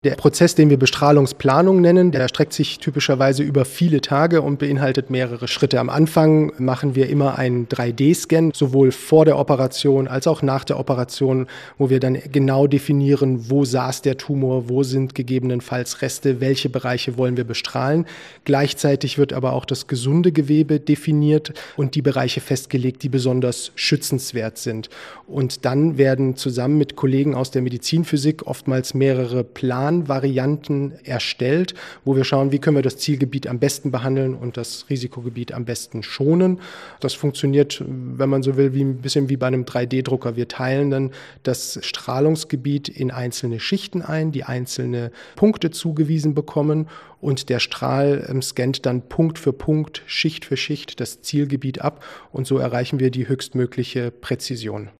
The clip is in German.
Der Prozess, den wir Bestrahlungsplanung nennen, der erstreckt sich typischerweise über viele Tage und beinhaltet mehrere Schritte. Am Anfang machen wir immer einen 3D-Scan, sowohl vor der Operation als auch nach der Operation, wo wir dann genau definieren, wo saß der Tumor, wo sind gegebenenfalls Reste, welche Bereiche wollen wir bestrahlen. Gleichzeitig wird aber auch das gesunde Gewebe definiert und die Bereiche festgelegt, die besonders schützenswert sind. Und dann werden zusammen mit Kollegen aus der Medizinphysik oftmals mehrere Planvarianten erstellt, wo wir schauen, wie können wir das Zielgebiet am besten behandeln und das Risikogebiet am besten schonen. Das funktioniert, wenn man so will, ein bisschen wie bei einem 3D-Drucker. Wir teilen dann das Strahlungsgebiet in einzelne Schichten ein, die einzelne Punkte zugewiesen bekommen und der Strahl scannt dann Punkt für Punkt, Schicht für Schicht das Zielgebiet ab und so erreichen wir die höchstmögliche Präzision.